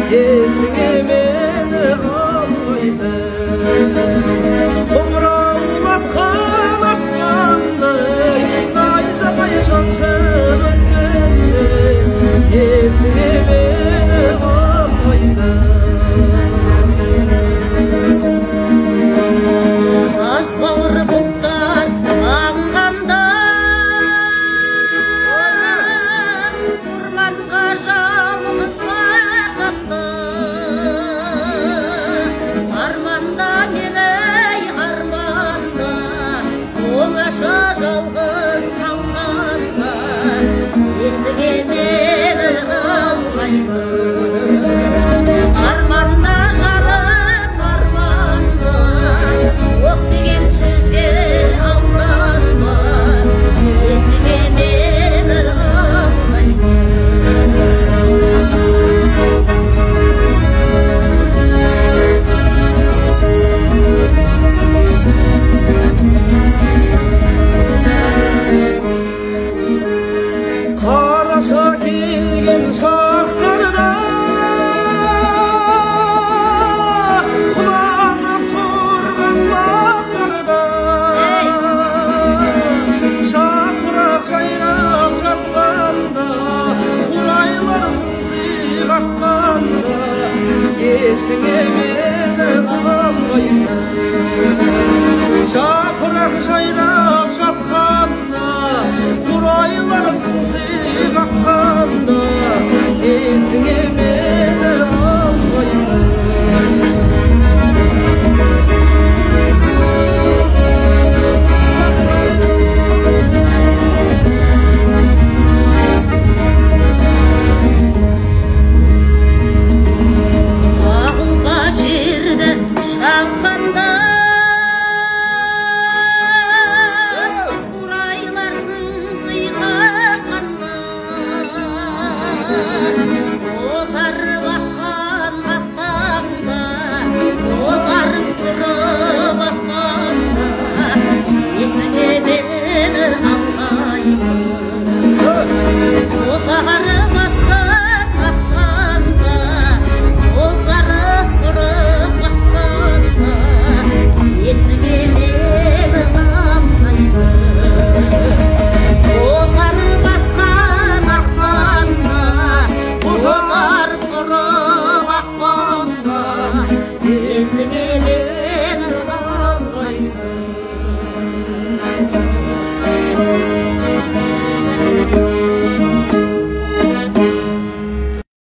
есіңе мені алғайсың қоңыраулатқан аспандай найзағай шаншып өткенде есіңе мені алғайсың саз бауыр бұлттар аңғанда орманға жалғыз барғанда арманда мені арманда оңаша жалғыз қалғанда есіңе мені алғайсың арманда жаным арманда оқ деген сөзге алданма есіңе мені алғайсың қараша келген шақтарда құлазып тұрған бақтарда жапырақ жайрап жатқанда қурайлар сыңси қаққанда есіңе мені алғайсың жапырақ жайрап жатқанда қурайлар сыңси қаққанда есіңе мені алғайсың ағылба жерді шаққанда қурайлар сыңси қаққанда бозарып аққан бақтаңда бозарып тұрып аққанда есіңе мені алғайсың бозарып